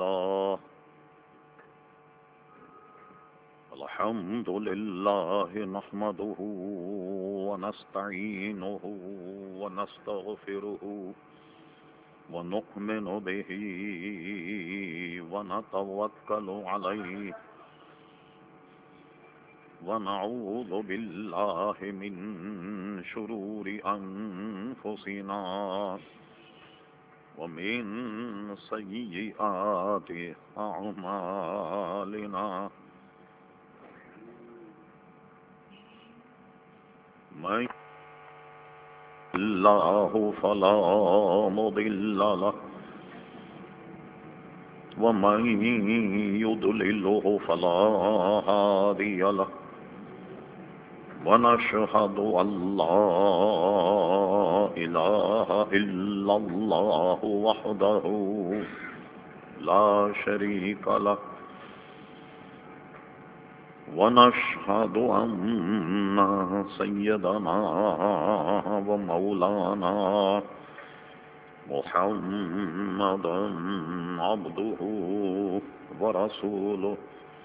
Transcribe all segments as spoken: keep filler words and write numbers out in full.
لله الحمد لله نحمده ونستعينه ونستغفره ونؤمن به ونتوكل عليه ونعوذ بالله من شرور أنفسنا ومن سيئات أعمالنا من الله فلا مضل له ومن يضلله فلا هادي له ونشهد أن لا إله إلا الله وحده لا شريك له ونشهد أن سيدنا ومولانا محمدا عبده ورسوله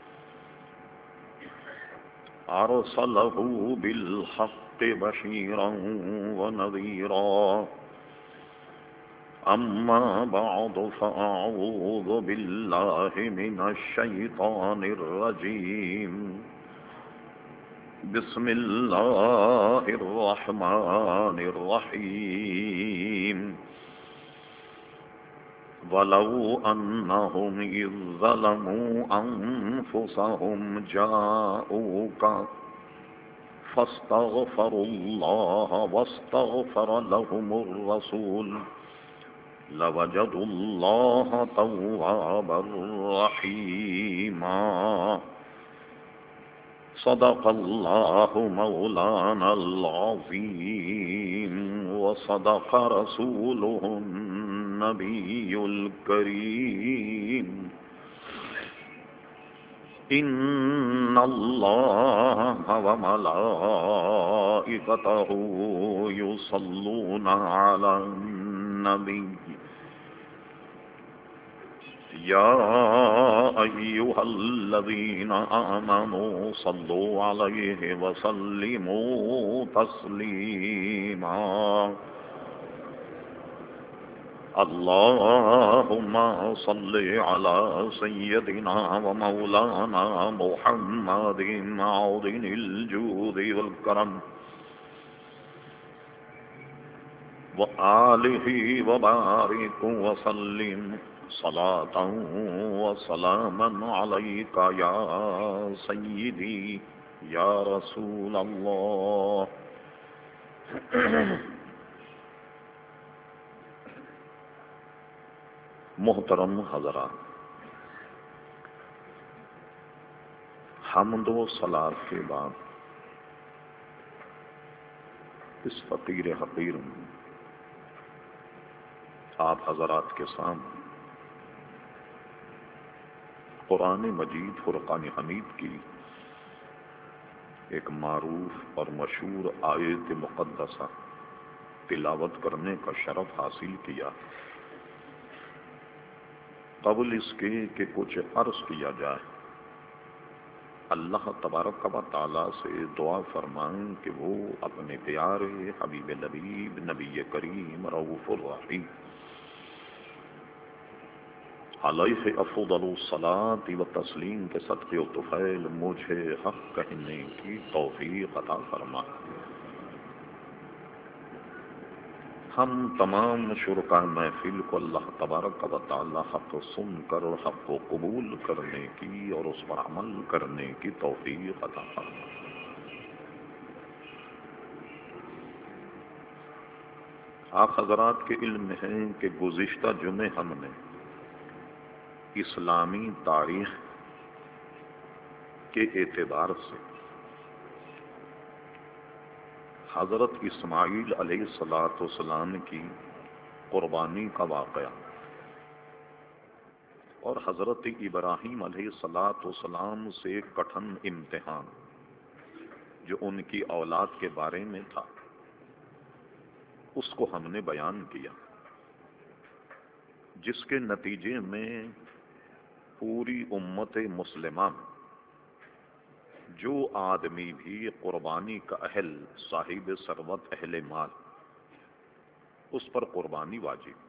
أرسله بالحق بشيرا ونذيرا أما بعد فأعوذ بالله من الشيطان الرجيم بسم الله الرحمن الرحيم ولو أنهم إذ ظلموا أنفسهم جاءوك فاستغفروا الله واستغفر لهم الرسول لوجدوا الله توابا رحيما صدق الله مولانا العظيم وصدق رسوله النبي الكريم إن الله وملائكته يصلون على النبي يا أيها الذين آمنوا صلوا عليه وسلموا تسليما اللهم صل على سيدنا ومولانا محمد معدن الجود والكرم وآله وبارك وسلم صلاة وسلاما عليك يا سيدي يا رسول الله محترم حضرات، حمد و صلاۃ کے بعد اس فقیر حقیر میں آپ حضرات کے سامنے قرآن مجید فرقان حمید کی ایک معروف اور مشہور آیت مقدسہ تلاوت کرنے کا شرف حاصل کیا۔ قبل اس کے کہ کچھ عرض کیا جائے، اللہ تبارک و تعالیٰ سے دعا فرمائیں کہ وہ اپنے پیارے حبیب لبیب نبی کریم رؤوف الرحیم علیہ افضل الصلاۃ و تسلیم کے صدقے و طفیل مجھے حق کہنے کی توفیق عطا فرما۔ ہم تمام شرکاء محفل کو اللہ تبارک و تعالی حق سن کر اور حق کو قبول کرنے کی اور اس پر عمل کرنے کی توفیق عطا فرما۔ آپ حضرات کے علم میں ہے کہ گزشتہ جمعے ہم نے اسلامی تاریخ کے اعتبار سے حضرت اسماعیل علیہ الصلاۃ والسلام کی قربانی کا واقعہ اور حضرت ابراہیم علیہ الصلاۃ والسلام سے کٹھن امتحان جو ان کی اولاد کے بارے میں تھا اس کو ہم نے بیان کیا، جس کے نتیجے میں پوری امت مسلمہ میں جو آدمی بھی قربانی کا اہل، صاحب ثروت، اہل مال، اس پر قربانی واجب۔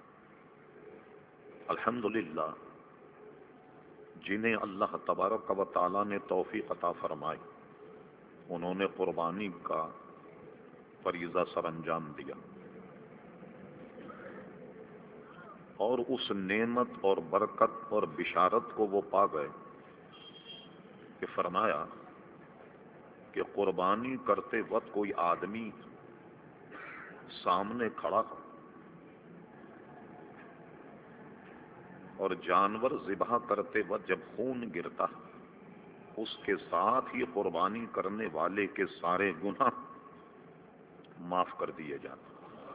الحمدللہ جنہیں اللہ تبارک و تعالیٰ نے توفیق عطا فرمائی، انہوں نے قربانی کا فریضہ سر انجام دیا، اور اس نعمت اور برکت اور بشارت کو وہ پا گئے کہ فرمایا کہ قربانی کرتے وقت کوئی آدمی سامنے کھڑا ہو اور جانور ذبح کرتے وقت جب خون گرتا ہے، اس کے ساتھ ہی قربانی کرنے والے کے سارے گناہ معاف کر دیے جاتے۔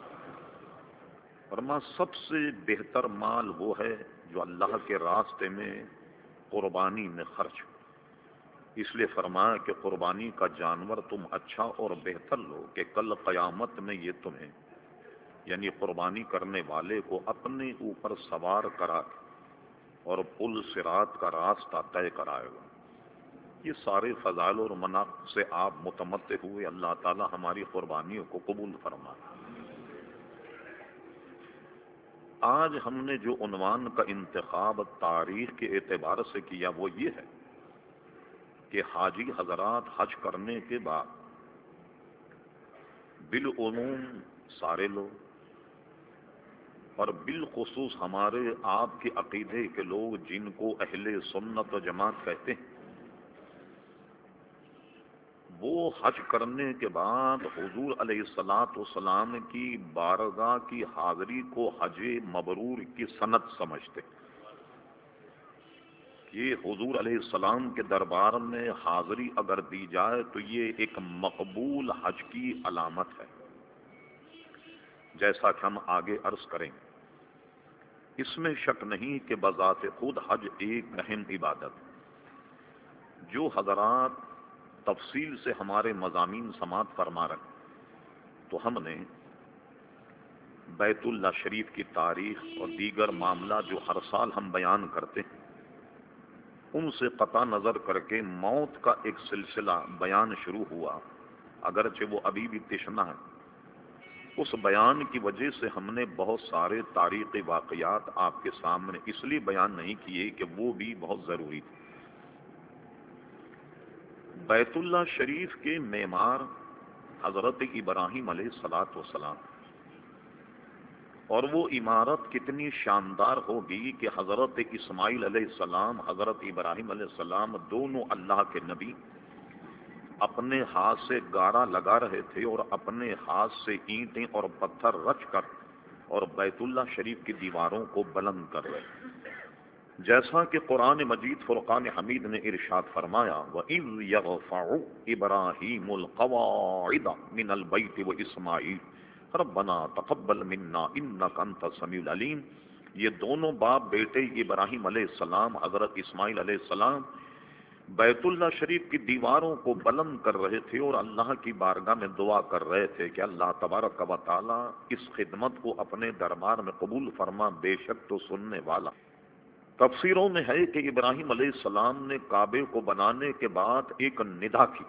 فرما سب سے بہتر مال وہ ہے جو اللہ کے راستے میں قربانی میں خرچ ہو۔ اس لیے فرمایا کہ قربانی کا جانور تم اچھا اور بہتر لو کہ کل قیامت میں یہ تمہیں، یعنی قربانی کرنے والے کو، اپنے اوپر سوار کرا کے اور پل صراط کا راستہ طے کرائے گا۔ یہ سارے فضائل اور مناقب سے آپ متمتع ہوئے، اللہ تعالی ہماری قربانیوں کو قبول فرمائے۔ آج ہم نے جو عنوان کا انتخاب تاریخ کے اعتبار سے کیا وہ یہ ہے کہ حاجی حضرات حج کرنے کے بعد بالعموم سارے لوگ اور بالخصوص ہمارے آپ کے عقیدے کے لوگ جن کو اہل سنت و جماعت کہتے ہیں، وہ حج کرنے کے بعد حضور علیہ الصلوۃ والسلام کی بارگاہ کی حاضری کو حج مبرور کی سند سمجھتے۔ یہ حضور علیہ السلام کے دربار میں حاضری اگر دی جائے تو یہ ایک مقبول حج کی علامت ہے، جیسا کہ ہم آگے عرض کریں گے۔ اس میں شک نہیں کہ بذات خود حج ایک اہم عبادت ہے۔ جو حضرات تفصیل سے ہمارے مضامین سماعت فرما رہے تو ہم نے بیت اللہ شریف کی تاریخ اور دیگر معاملات جو ہر سال ہم بیان کرتے ہیں، ان سے قطع نظر کر کے موت کا ایک سلسلہ بیان شروع ہوا، اگرچہ وہ ابھی بھی تشنہ ہے۔ اس بیان کی وجہ سے ہم نے بہت سارے تاریخی واقعات آپ کے سامنے اس لیے بیان نہیں کیے کہ وہ بھی بہت ضروری تھے۔ بیت اللہ شریف کے معمار حضرت ابراہیم علیہ الصلوۃ والسلام، اور وہ عمارت کتنی شاندار ہوگی کہ حضرت اسماعیل علیہ السلام، حضرت ابراہیم علیہ السلام دونوں اللہ کے نبی اپنے ہاتھ سے گارا لگا رہے تھے اور اپنے ہاتھ سے اینٹیں اور پتھر رچ کر اور بیت اللہ شریف کی دیواروں کو بلند کر رہے تھے، جیسا کہ قرآن مجید فرقان حمید نے ارشاد فرمایا وَإِذْ يَرْفَعُ إِبْرَاهِيمُ الْقَوَاعِدَ مِنَ الْبَيْتِ وَإِسْمَاعِيلُ رَبَّنَا تَقَبَّلْ مِنَّا إِنَّكَ أَنْتَ السَّمِيعُ الْعَلِيمُ۔ یہ دونوں باپ بیٹے ابراہیم علیہ السلام، حضرت اسماعیل علیہ السلام بیت اللہ شریف کی دیواروں کو بلند کر رہے تھے اور اللہ کی بارگاہ میں دعا کر رہے تھے کہ اللہ تبارک و تعالی اس خدمت کو اپنے دربار میں قبول فرما، بے شک تو سننے والا۔ تفسیروں میں ہے کہ ابراہیم علیہ السلام نے کعبے کو بنانے کے بعد ایک ندا کی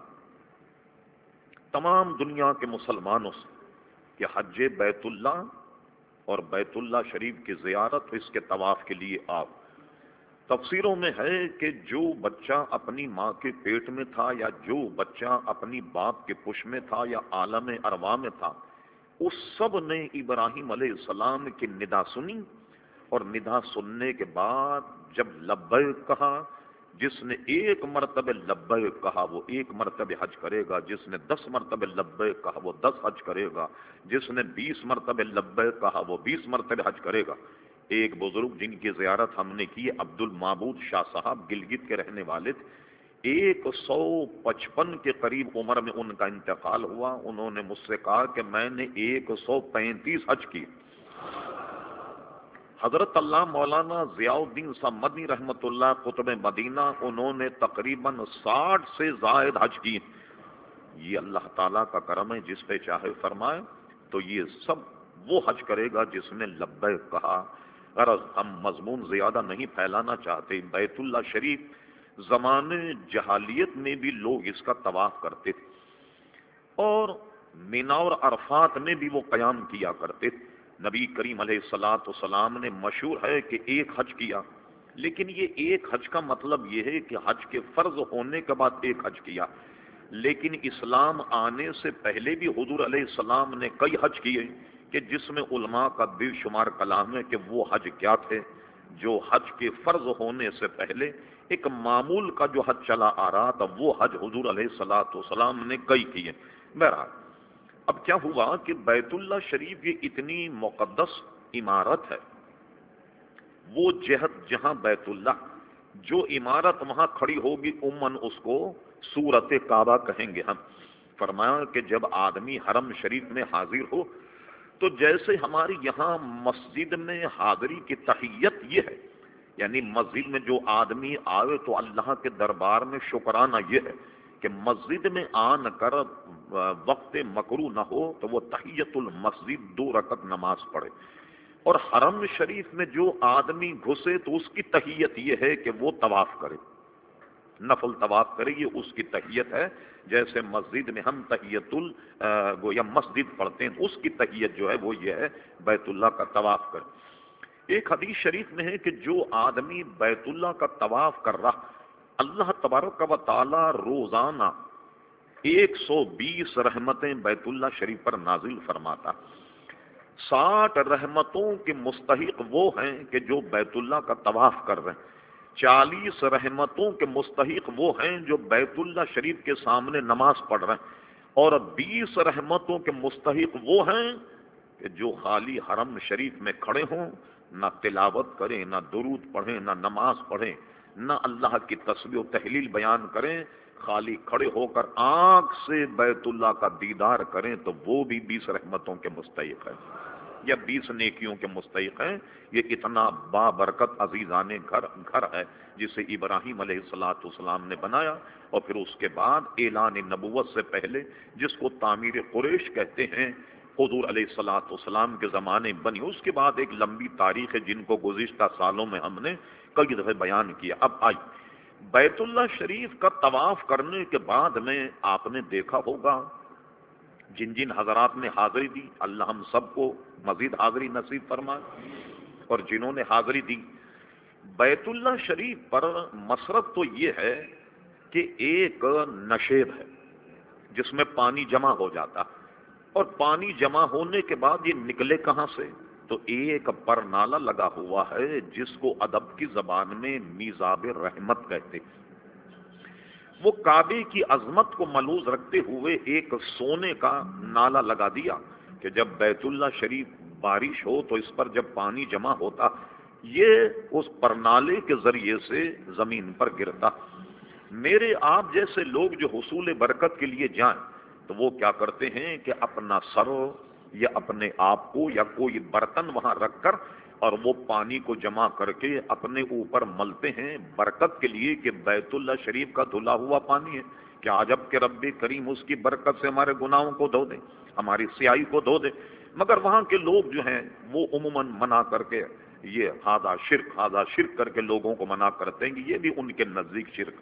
تمام دنیا کے مسلمانوں سے کہ حج بیت اللہ اور بیت اللہ شریف کی زیارت، اس کے طواف کے لیے آؤ۔ تفسیروں میں ہے کہ جو بچہ اپنی ماں کے پیٹ میں تھا یا جو بچہ اپنی باپ کے پش میں تھا یا عالم ارواح میں تھا، اس سب نے ابراہیم علیہ السلام کی ندا سنی، اور ندا سننے کے بعد جب لبیک کہا، جس نے ایک مرتبہ لبیک کہا وہ ایک مرتبہ حج کرے گا، جس نے دس مرتبہ لبیک کہا وہ دس حج کرے گا، جس نے بیس مرتبہ لبیک کہا وہ بیس مرتبہ حج کرے گا۔ ایک بزرگ جن کی زیارت ہم نے کی، عبد المعبود شاہ صاحب گلگت کے رہنے والے تھے، ایک سو پچپن کے قریب عمر میں ان کا انتقال ہوا۔ انہوں نے مجھ سے کہا کہ میں نے ایک سو پینتیس حج کی۔ حضرت اللہ مولانا ضیاء الدین صاحب مدنی رحمت اللہ قطب مدینہ، انہوں نے تقریباً ساٹھ سے زائد حج کی۔ یہ اللہ تعالیٰ کا کرم ہے، جس پہ چاہے فرمائے۔ تو یہ سب وہ حج کرے گا جس نے لبیک کہا۔ غرض ہم مضمون زیادہ نہیں پھیلانا چاہتے. بیت اللہ شریف زمانے جہالیت میں بھی لوگ اس کا طواف کرتے تھے اور مینا اور عرفات میں بھی وہ قیام کیا کرتے تھے. نبی کریم علیہ الصلوۃ والسلام نے مشہور ہے کہ ایک حج کیا، لیکن یہ ایک حج کا مطلب یہ ہے کہ حج کے فرض ہونے کے بعد ایک حج کیا. لیکن اسلام آنے سے پہلے بھی حضور علیہ السلام نے کئی حج کیے کہ جس میں علماء کا بے شمار کلام ہے کہ وہ حج کیا تھے جو حج کے فرض ہونے سے پہلے ایک معمول کا جو حج چلا آ رہا تھا، وہ حج حضور علیہ الصلوۃ والسلام نے کئی کیے. بہرحال اب کیا ہوا کہ بیت اللہ شریف یہ اتنی مقدس عمارت ہے، وہ جہت جہاں بیت اللہ، جو عمارت وہاں کھڑی ہوگی عموماً اس کو صورت کعبہ کہیں گے ہم. فرمایا کہ جب آدمی حرم شریف میں حاضر ہو تو جیسے ہماری یہاں مسجد میں حاضری کی تحیت یہ ہے، یعنی مسجد میں جو آدمی آئے تو اللہ کے دربار میں شکرانہ یہ ہے کہ مسجد میں آن کر وقت مکروہ نہ ہو تو وہ تحیت المسجد دو رکعت نماز پڑھے، اور حرم شریف میں جو آدمی گھسے تو اس کی تحیت یہ ہے کہ وہ طواف کرے، نفل طواف کرے، یہ اس کی تحیت ہے. جیسے مسجد میں ہم تحیت ال یا مسجد پڑھتے ہیں، اس کی تحیت جو ہے وہ یہ ہے بیت اللہ کا طواف کرے. ایک حدیث شریف میں ہے کہ جو آدمی بیت اللہ کا طواف کر رہا، اللہ تبارک و تعالی روزانہ ایک سو بیس رحمتیں بیت اللہ شریف پر نازل فرماتا. ساٹھ رحمتوں کے مستحق وہ ہیں کہ جو بیت اللہ کا طواف کر رہے ہیں، چالیس رحمتوں کے مستحق وہ ہیں جو بیت اللہ شریف کے سامنے نماز پڑھ رہے ہیں، اور بیس رحمتوں کے مستحق وہ ہیں کہ جو خالی حرم شریف میں کھڑے ہوں، نہ تلاوت کریں، نہ درود پڑھیں، نہ نماز پڑھیں، نہ اللہ کی تسبیح و تحلیل بیان کریں، خالی کھڑے ہو کر آنکھ سے بیت اللہ کا دیدار کریں تو وہ بھی بیس رحمتوں کے مستحق ہیں یا بیس نیکیوں کے مستحق ہیں. یہ اتنا بابرکت عزیزان گھر گھر ہے جسے ابراہیم علیہ الصلوۃ والسلام نے بنایا، اور پھر اس کے بعد اعلان نبوت سے پہلے جس کو تعمیر قریش کہتے ہیں حضور علیہ الصلوۃ والسلام کے زمانے بنی. اس کے بعد ایک لمبی تاریخ ہے جن کو گزشتہ سالوں میں ہم نے کئی دفعہ بیان کیا. اب آئی بیت اللہ شریف کا طواف کرنے کے بعد میں آپ نے دیکھا ہوگا جن جن حضرات نے حاضری دی، اللہ ہم سب کو مزید حاضری نصیب فرمائے، اور جنہوں نے حاضری دی، بیت اللہ شریف پر مسرت تو یہ ہے کہ ایک نشیب ہے جس میں پانی جمع ہو جاتا، اور پانی جمع ہونے کے بعد یہ نکلے کہاں سے؟ تو ایک پر نالا لگا ہوا ہے جس کو ادب کی زبان میں میزاب رحمت کہتے. وہ کعبے کی عظمت کو ملوز رکھتے ہوئے ایک سونے کا نالا لگا دیا کہ جب بیت اللہ شریف بارش ہو تو اس پر جب پانی جمع ہوتا یہ اس پرنالے کے ذریعے سے زمین پر گرتا. میرے آپ جیسے لوگ جو حصول برکت کے لیے جائیں تو وہ کیا کرتے ہیں کہ اپنا سر یا اپنے آپ کو یا کوئی برتن وہاں رکھ کر اور وہ پانی کو جمع کر کے اپنے اوپر ملتے ہیں برکت کے لیے کہ بیت اللہ شریف کا دھلا ہوا پانی ہے. کیا عجب کہ رب کریم اس کی برکت سے ہمارے گناہوں کو دھو دے، ہماری سیاہی کو دھو دے. مگر وہاں کے لوگ جو ہیں وہ عموماً منع کر کے یہ ہادہ شرک ہادہ شرک کر کے لوگوں کو منع کرتے ہیں کہ یہ بھی ان کے نزدیک شرک.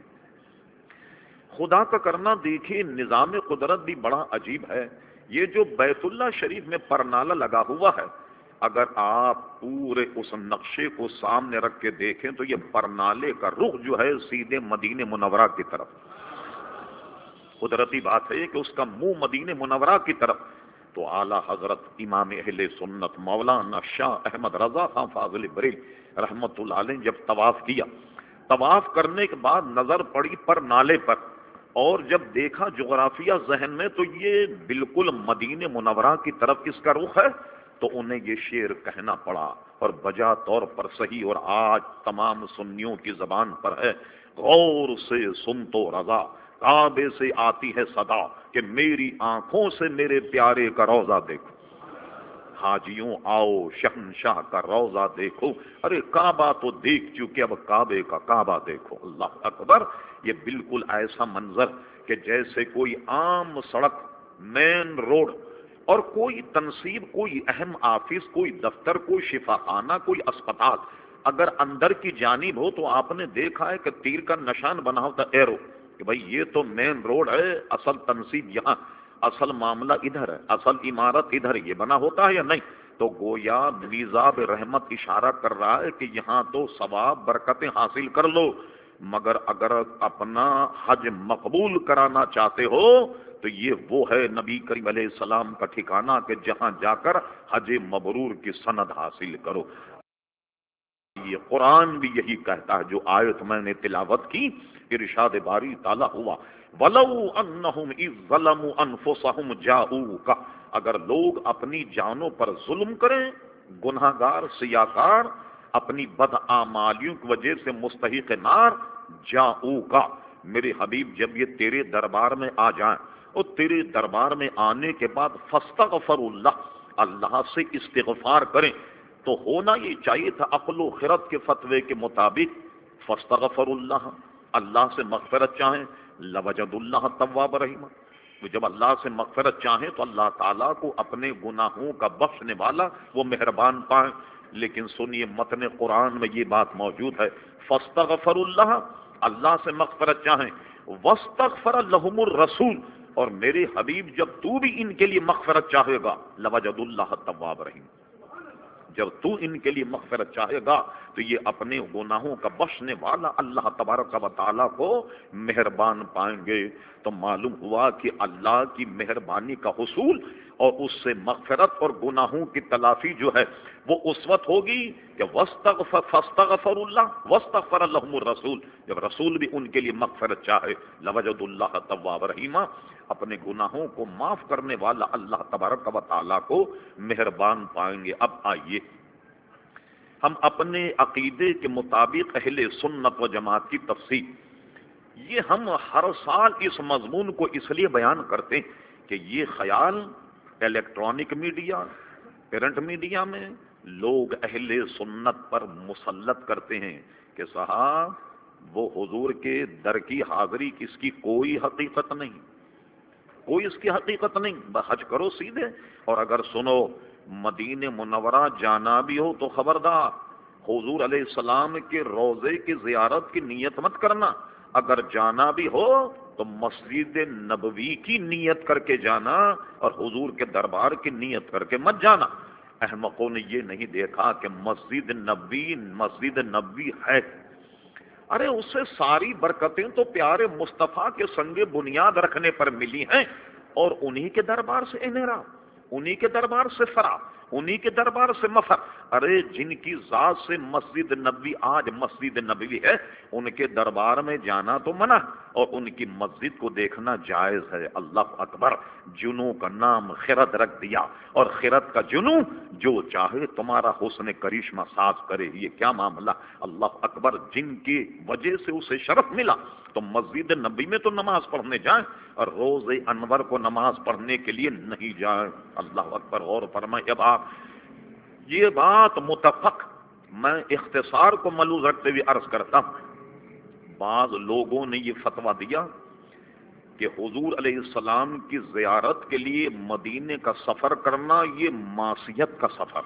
خدا کا کرنا دیکھیے نظام قدرت بھی بڑا عجیب ہے. یہ جو بیت اللہ شریف میں پرنالہ لگا ہوا ہے، اگر آپ پورے اس نقشے کو سامنے رکھ کے دیکھیں تو یہ پرنالے کا رخ جو ہے سیدھے مدینہ منورہ کی طرف. قدرتی بات ہے کہ اس کا منہ مدینہ منورہ کی طرف. تو اعلیٰ حضرت امام اہل سنت مولانا شاہ احمد رضا خان فاضل بریلوی رحمت اللہ علیہ جب طواف کیا، طواف کرنے کے بعد نظر پڑی پر نالے پر، اور جب دیکھا جغرافیہ ذہن میں تو یہ بالکل مدینہ منورہ کی طرف اس کا رخ ہے، تو انہیں یہ شعر کہنا پڑا اور بجا طور پر صحیح اور آج تمام سنیوں کی زبان پر ہے. غور سے سن تو رضا کعبے سے آتی ہے صدا کہ میری آنکھوں سے میرے پیارے کا روضہ دیکھو. حاجیوں آؤ شہنشاہ کا روضہ دیکھو. ارے کعبہ تو دیکھ چکے اب کعبے کا کعبہ دیکھو. اللہ اکبر. یہ بالکل ایسا منظر کہ جیسے کوئی عام سڑک مین روڈ اور کوئی تنصیب، کوئی اہم آفس، کوئی دفتر، کوئی شفا خانہ، کوئی اسپتال اگر اندر کی جانب ہو تو آپ نے دیکھا ہے کہ تیر کا نشان بنا ہوتا ایرو، کہ بھئی یہ تو مین روڈ ہے، اصل تنصیب یہاں، اصل معاملہ ادھر ہے، اصل عمارت ادھر، یہ بنا ہوتا ہے یا نہیں؟ تو گویا میزاب رحمت اشارہ کر رہا ہے کہ یہاں تو ثواب برکتیں حاصل کر لو، مگر اگر اپنا حج مقبول کرانا چاہتے ہو تو یہ وہ ہے نبی کریم علیہ السلام کا ٹھکانہ کہ جہاں جا کر حج مبرور کی سند حاصل کرو۔ یہ قرآن بھی یہی کہتا ہے، جو آیت میں نے تلاوت کی، ارشاد باری تعالیٰ ہوا وَلَوْ أَنَّهُمْ إِذْ ظَلَمُوا أَنفُسَهُمْ جَاءُوكَ، اگر لوگ اپنی جانوں پر ظلم کریں، گناہگار سیاکار اپنی بدعمالیوں کی وجہ سے مستحق نار، جاؤکا میرے حبیب جب یہ تیرے دربار میں آ جائیں اور تیرے دربار میں آنے کے بعد فاستغفر اللہ، اللہ سے استغفار کریں، تو ہونا یہ چاہیے تھا عقل و خرد کے فتوے کے مطابق فاستغفر اللہ، اللہ سے مغفرت چاہیں، لوجد اللہ تواب رحیم، تو جب اللہ سے مغفرت چاہیں تو اللہ تعالیٰ کو اپنے گناہوں کا بخشنے والا وہ مہربان پائیں۔ لیکن سنیے متن قرآن میں یہ بات موجود ہے، فاستغفر اللہ، اللہ سے مغفرت چاہیں، واستغفر لہم الرسول، اور میرے حبیب جب تو بھی ان کے لیے مغفرت چاہے گا، لوجد اللہ تواب رحیم، جب تو ان کے لیے مغفرت چاہے گا تو یہ اپنے گناہوں کا بخشنے والا اللہ تبارک و تعالیٰ کو مہربان پائیں گے۔ تو معلوم ہوا کہ اللہ کی مہربانی کا حصول اور اس سے مغفرت اور گناہوں کی تلافی جو ہے وہ اس وقت ہوگی کہ واستغفر فاستغفر اللہ واستغفر لهم الرسول، جب رسول بھی ان کے لیے مغفرت چاہے، لوجد اللہ تواب رحیمہ، اپنے گناہوں کو معاف کرنے والا اللہ تبارک و تعالیٰ کو مہربان پائیں گے۔ اب آئیے ہم اپنے عقیدے کے مطابق اہل سنت و جماعت کی تفسیر، یہ ہم ہر سال اس مضمون کو اس لیے بیان کرتے ہیں کہ یہ خیال الیکٹرانک میڈیا، پرنٹ میڈیا میں لوگ اہل سنت پر مسلط کرتے ہیں کہ صاحب وہ حضور کے در کی حاضری کی اس کی کوئی حقیقت نہیں، کوئی اس کی حقیقت نہیں، حج کرو سیدھے، اور اگر سنو مدینہ منورہ جانا بھی ہو تو خبردار حضور علیہ السلام کے روضے کی زیارت کی نیت مت کرنا، اگر جانا بھی ہو تو مسجد نبوی کی نیت کر کے جانا اور حضور کے دربار کی نیت کر کے مت جانا۔ احمقوں نے یہ نہیں دیکھا کہ مسجد نبوی مسجد نبوی ہے، ارے اس سے ساری برکتیں تو پیارے مصطفیٰ کے سنگ بنیاد رکھنے پر ملی ہیں، اور انہی کے دربار سے انحراف، انہی کے دربار سے فرار، انہی کے دربار سے مفر۔ ارے جن کی ذات سے مسجد نبوی آج مسجد نبوی ہے، ان کے دربار میں جانا تو منع، اور ان کی مسجد کو دیکھنا جائز ہے۔ اللہ اکبر، جنوں کا نام خرد رکھ دیا، اور خرد کا جنوں جو چاہے تمہارا حسن کرشمہ ساز کرے، یہ کیا معاملہ! اللہ اکبر، جن کی وجہ سے اسے شرف ملا تو مسجد نبی میں تو نماز پڑھنے جائیں، اور روز انور کو نماز پڑھنے کے لیے نہیں جائیں۔ اللہ اکبر، غور فرمائیں۔ اب آپ یہ بات متفق، میں اختصار کو ملحوظ رکھتے ہوئے عرض کرتا ہوں، بعض لوگوں نے یہ فتویٰ دیا کہ حضور علیہ السلام کی زیارت کے لیے مدینے کا سفر کرنا یہ معصیت کا سفر۔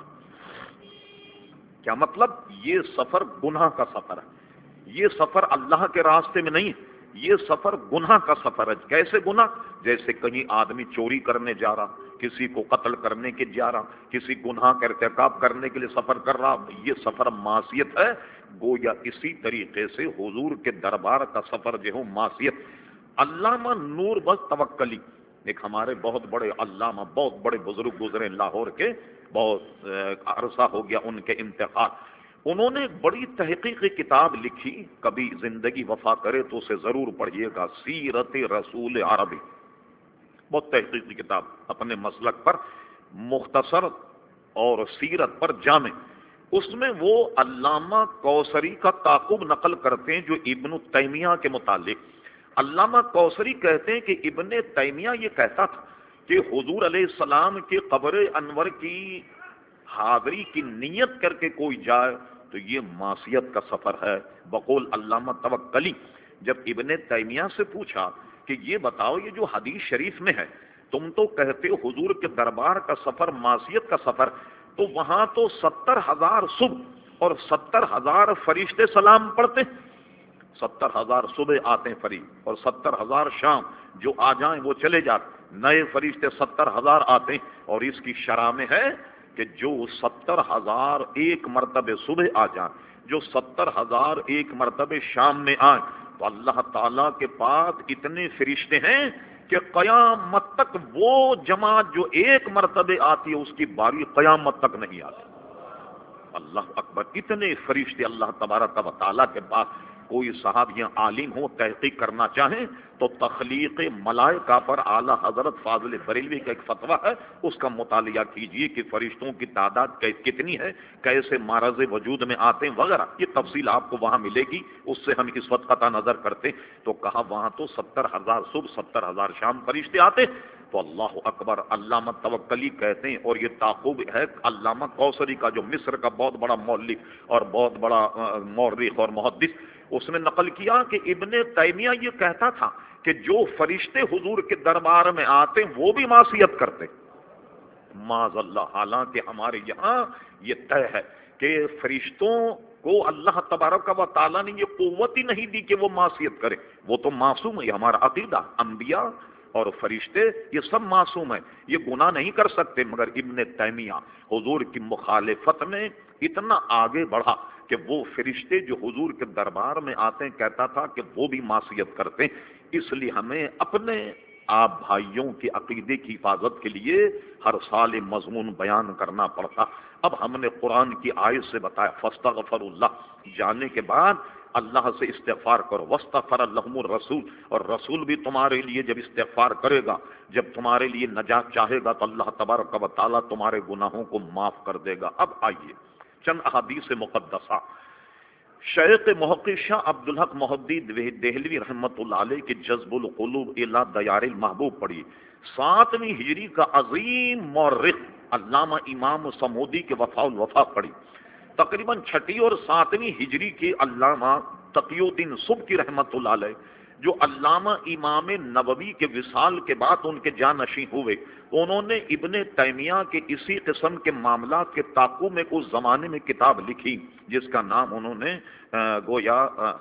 کیا مطلب؟ یہ سفر گناہ کا سفر ہے، یہ سفر اللہ کے راستے میں نہیں، یہ سفر گناہ کا سفر ہے۔ کیسے گناہ؟ جیسے کہیں آدمی چوری کرنے جا رہا، کسی کو قتل کرنے کے جا رہا، کسی گناہ کا ارتکاب کرنے کے لیے سفر کر رہا، یہ سفر معصیت ہے۔ گویا اسی طریقے سے حضور کے دربار کا سفر جو ہے معصیت۔ علامہ نور بخش توکلی، ایک ہمارے بہت بڑے علامہ، بہت بڑے بزرگ گزرے لاہور کے، بہت عرصہ ہو گیا ان کے انتقال، انہوں نے ایک بڑی تحقیقی کتاب لکھی، کبھی زندگی وفا کرے تو اسے ضرور پڑھیے گا، سیرت رسول عربی، بہت تحقیقی کتاب، اپنے مسلک پر مختصر اور سیرت پر جامع۔ اس میں وہ علامہ کوثری کا تعاقب نقل کرتے ہیں جو ابن تیمیہ کے متعلق۔ علامہ کوثری کہتے ہیں کہ ابن تیمیہ یہ کہتا تھا کہ حضور علیہ السلام کے قبر انور کی حاضری کی نیت کر کے کوئی جائے تو یہ معصیت کا سفر ہے۔ بقول علامہ توکلی، جب ابن تیمیہ سے پوچھا کہ یہ بتاؤ یہ جو حدیث شریف میں ہے تو تم تو کہتے ہو حضور کے دربار کا سفر معصیت کا سفر، تو وہاں تو ستر ہزار صبح اور ستر ہزار فرشتے سلام پڑھتے، ستر ہزار صبح آتے ہیں فرشتے اور ستر ہزار شام، جو آ جائیں وہ چلے جاتے، نئے فرشتے ستر ہزار آتے ہیں، اور اس کی شرح میں ہے کہ جو ستر ہزار ایک مرتبہ صبح آ جائیں، جو ستر ہزار ایک مرتبہ شام میں آئیں، تو اللہ تعالیٰ کے پاس اتنے فرشتے ہیں کہ قیامت تک وہ جماعت جو ایک مرتبہ آتی ہے اس کی باری قیامت تک نہیں آتی۔ اللہ اکبر، اتنے فرشتے اللہ تبارک و تعالیٰ کے پاس۔ کوئی صاحب یا عالم ہو تحقیق کرنا چاہیں تو تخلیق ملائکہ پر اعلی حضرت فاضل بریلوی کا ایک فتویٰ ہے، اس کا مطالعہ کیجئے کہ فرشتوں کی تعداد کتنی ہے، کیسے معرض وجود میں آتے ہیں وغیرہ، یہ تفصیل آپ کو وہاں ملے گی، اس سے ہم اس وقت قطع نظر کرتے۔ تو کہا وہاں تو ستر ہزار صبح ستر ہزار شام فرشتے آتے، تو اللہ اکبر۔ علامہ توکلی کہتے ہیں، اور یہ تعقب ہے علامہ کوثری کا جو مصر کا بہت بڑا مؤلف اور بہت بڑا مورخ اور محدث، اس نے نقل کیا کہ ابن تیمیہ یہ کہتا تھا کہ جو فرشتے حضور کے دربار میں آتے وہ بھی معصیت کرتے، معاذ اللہ۔ حالانکہ ہمارے یہاں یہ طے ہے کہ فرشتوں کو اللہ تبارک و تعالیٰ نے یہ قوت ہی نہیں دی کہ وہ معصیت کرے، وہ تو معصوم ہے، یہ ہمارا عقیدہ۔ انبیاء اور فرشتے یہ سب معصوم ہیں، یہ گناہ نہیں کر سکتے، مگر ابن تیمیہ حضور کی مخالفت میں اتنا آگے بڑھا کہ وہ فرشتے جو حضور کے دربار میں آتے ہیں کہتا تھا کہ وہ بھی معصیت کرتے ہیں۔ اس لیے ہمیں اپنے آپ بھائیوں کے عقیدے کی حفاظت کے لیے ہر سال مضمون بیان کرنا پڑتا۔ اب ہم نے قرآن کی آیت سے بتایا فاستغفر اللہ، جانے کے بعد اللہ سے استغفار کرو، واستغفر لہم الرسول، اور رسول بھی تمہارے لیے جب استغفار کرے گا، جب تمہارے لیے نجات چاہے گا، تو اللہ تبارک و تعالیٰ تمہارے گناہوں کو معاف کر دے گا۔ اب آئیے چند احادیث مقدسہ۔ شیخ محقق شاہ عبدالحق محدث دہلوی رحمۃ اللہ علیہ کی جذب القلوب الی دیار المحبوب پڑھی، ساتویں ہجری کا عظیم مورخ علامہ امام صمودی کے وفاء الوفا پڑھی، تقریباً چھٹی اور ساتویں ہجری کے علامہ تقی الدین سبکی رحمۃ اللہ علیہ، جو علامہ امام نووی کے وصال کے بعد ان کے جانشین ہوئے، انہوں نے ابن تیمیہ کے اسی قسم کے معاملات کے تعقب میں اس زمانے میں کتاب لکھی جس کا نام انہوں نے گویا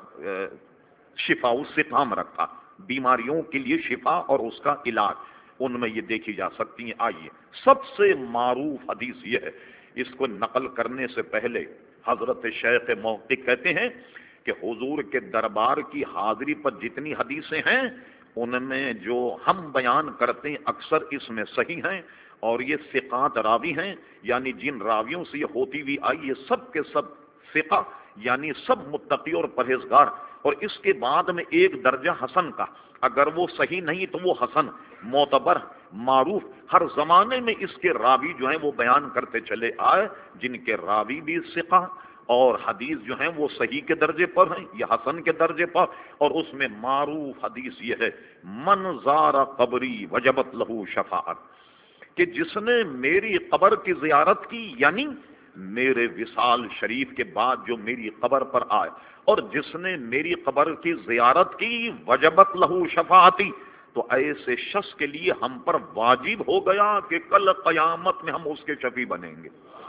شفاء السقام رکھا، بیماریوں کے لیے شفا اور اس کا علاج، ان میں یہ دیکھی جا سکتی ہیں۔ آئیے سب سے معروف حدیث یہ ہے، اس کو نقل کرنے سے پہلے حضرت شیخ محقق کہتے ہیں کہ حضور کے دربار کی حاضری پر جتنی حدیثیں ہیں ان میں جو ہم بیان کرتے ہیں اکثر اس میں صحیح ہیں، اور یہ ثقات راوی ہیں، یعنی جن راویوں سے یہ ہوتی ہوئی آئی یہ سب کے سب ثقہ، یعنی سب متقی اور پرہیزگار، اور اس کے بعد میں ایک درجہ حسن کا، اگر وہ صحیح نہیں تو وہ حسن، معتبر، معروف، ہر زمانے میں اس کے راوی جو ہیں وہ بیان کرتے چلے آئے، جن کے راوی بھی ثقہ اور حدیث جو ہیں وہ صحیح کے درجے پر ہیں یا حسن کے درجے پر، اور اس میں معروف حدیث یہ ہے من زار قبری وجبت لہو شفاعت، کہ جس نے میری قبر کی زیارت کی، یعنی میرے وصال شریف کے بعد جو میری قبر پر آئے، اور جس نے میری قبر کی زیارت کی وجبت لہو شفاعتی، تو ایسے شخص کے لیے ہم پر واجب ہو گیا کہ کل قیامت میں ہم اس کے شفیع بنیں گے،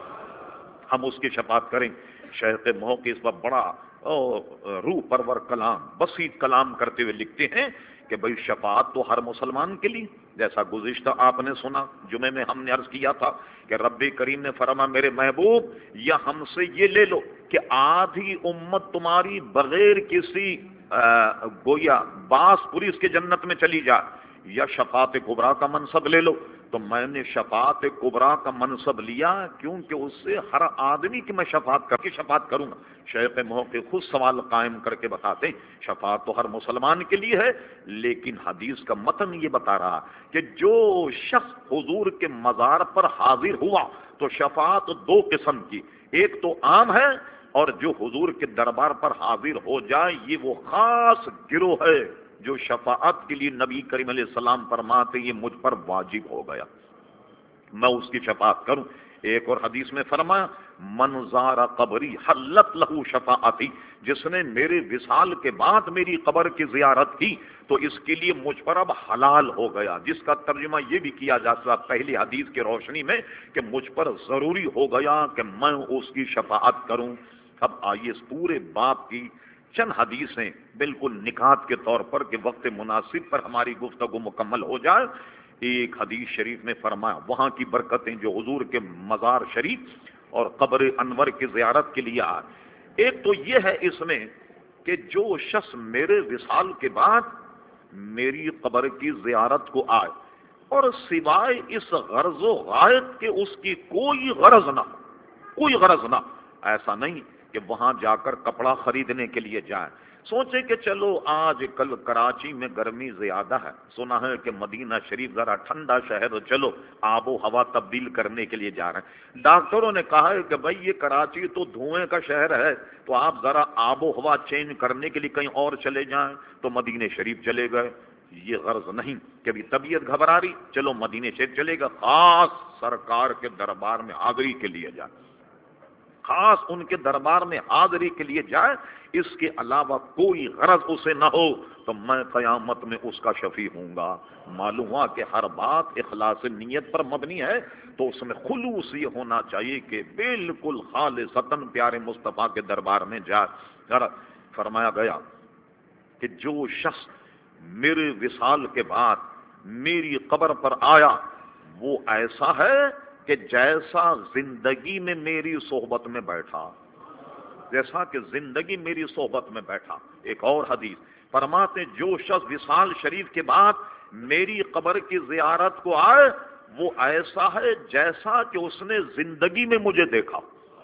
ہم اس کی شفاعت کریں۔ شیخ محقق اس پر بڑا روح پرور کلام، بسیط کلام کرتے ہوئے لکھتے ہیں کہ بھئی شفاعت تو ہر مسلمان کے لیے، جیسا گزشتہ آپ نے سنا، جمعے میں ہم نے عرض کیا تھا کہ رب کریم نے فرمایا میرے محبوب یا ہم سے یہ لے لو کہ آدھی امت تمہاری بغیر کسی گویا باس پولیس کے جنت میں چلی جائے، یا شفاعت کبریٰ کا منصب لے لو، تو میں نے شفاعت کبریٰ کا منصب لیا کیونکہ اس سے ہر آدمی کی میں شفاعت کر کے شفاعت کروں گا۔ شیخ محقق خود سوال قائم کر کے بتاتے ہیں شفاعت تو ہر مسلمان کے لیے ہے، لیکن حدیث کا متن یہ بتا رہا کہ جو شخص حضور کے مزار پر حاضر ہوا تو شفاعت دو قسم کی، ایک تو عام ہے، اور جو حضور کے دربار پر حاضر ہو جائے یہ وہ خاص گروہ ہے جو شفاعت کے لیے نبی کریم علیہ السلام فرماتے یہ مجھ پر واجب ہو گیا، میں اس کی شفاعت کروں۔ ایک اور حدیث میں فرمایا من زار قبری حلت لہو شفاعتی، جس نے میرے وصال کے بعد میری قبر کی زیارت کی تو اس کے لیے مجھ پر اب حلال ہو گیا، جس کا ترجمہ یہ بھی کیا جا سکتا پہلی حدیث کی روشنی میں کہ مجھ پر ضروری ہو گیا کہ میں اس کی شفاعت کروں۔ اب آئیے اس پورے باب کی چند حدیثیں بالکل نکات کے طور پر کہ وقت مناسب پر ہماری گفتگو مکمل ہو جائے۔ ایک حدیث شریف میں فرمایا وہاں کی برکتیں جو حضور کے مزار شریف اور قبر انور کی زیارت کے لیے آئے، ایک تو یہ ہے اس میں کہ جو شخص میرے وصال کے بعد میری قبر کی زیارت کو آئے اور سوائے اس غرض و غایت کے اس کی کوئی غرض نہ کوئی غرض نہ ایسا نہیں کہ وہاں جا کر کپڑا خریدنے کے لیے جائیں، سوچے کہ چلو آج کل کراچی میں گرمی زیادہ ہے، سنا ہے کہ مدینہ شریف ذرا ٹھنڈا شہر ہے، چلو آب و ہوا تبدیل کرنے کے لیے جا رہے ہیں۔ ڈاکٹروں نے کہا ہے کہ بھائی یہ کراچی تو دھوئیں کا شہر ہے، تو آپ ذرا آب و ہوا چینج کرنے کے لیے کہیں اور چلے جائیں، تو مدینہ شریف چلے گئے۔ یہ غرض نہیں کہ بھی طبیعت گھبرا رہی چلو مدینہ شریف چلے گا، خاص سرکار کے دربار میں حاضری کے لیے جائے، خاص ان کے دربار میں حاضری کے لیے جائے، اس کے علاوہ کوئی غرض اسے نہ ہو تو میں قیامت میں اس کا شفیع ہوں گا۔ معلوم ہوا کہ ہر بات اخلاص نیت پر مبنی ہے، تو اس میں خلوص یہ ہونا چاہیے کہ بالکل خالصتاً پیارے مصطفیٰ کے دربار میں جائے۔ فرمایا گیا کہ جو شخص میرے وصال کے بعد میری قبر پر آیا وہ ایسا ہے کہ جیسا زندگی میں میری صحبت میں بیٹھا، جیسا کہ زندگی میری صحبت میں بیٹھا۔ ایک اور حدیث فرماتے جو شخص وصال شریف کے بعد میری قبر کی زیارت کو آئے وہ ایسا ہے جیسا کہ اس نے زندگی میں مجھے دیکھا،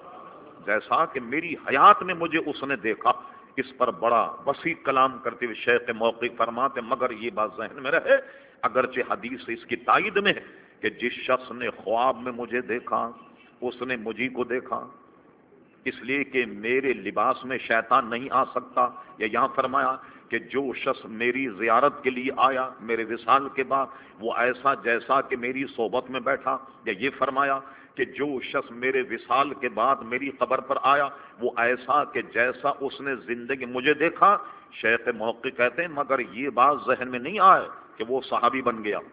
جیسا کہ میری حیات میں مجھے اس نے دیکھا۔ اس پر بڑا وسیع کلام کرتے ہوئے شیخ موقف فرماتے مگر یہ بات ذہن میں رہے اگرچہ حدیث اس کی تائید میں ہے کہ جس شخص نے خواب میں مجھے دیکھا اس نے مجھے کو دیکھا، اس لیے کہ میرے لباس میں شیطان نہیں آ سکتا، یا یہاں فرمایا کہ جو شخص میری زیارت کے لیے آیا میرے وصال کے بعد وہ ایسا جیسا کہ میری صحبت میں بیٹھا، یا یہ فرمایا کہ جو شخص میرے وصال کے بعد میری قبر پر آیا وہ ایسا کہ جیسا اس نے زندگی مجھے دیکھا۔ شیخ محقق کہتے ہیں مگر یہ بات ذہن میں نہیں آئے کہ وہ صحابی بن گیا۔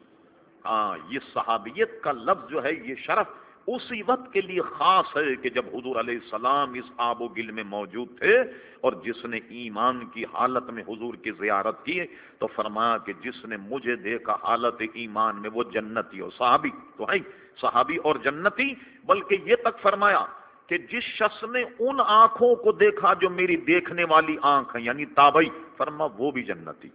ہاں یہ صحابیت کا لفظ جو ہے یہ شرف اسی وقت کے لیے خاص ہے کہ جب حضور علیہ السلام اس آب و گل میں موجود تھے، اور جس نے ایمان کی حالت میں حضور کی زیارت کی تو فرمایا کہ جس نے مجھے دیکھا حالت ایمان میں وہ جنتی ہو۔ صحابی تو ہے صحابی اور جنتی، بلکہ یہ تک فرمایا کہ جس شخص نے ان آنکھوں کو دیکھا جو میری دیکھنے والی آنکھ ہیں یعنی تابعی، فرما وہ بھی جنتی۔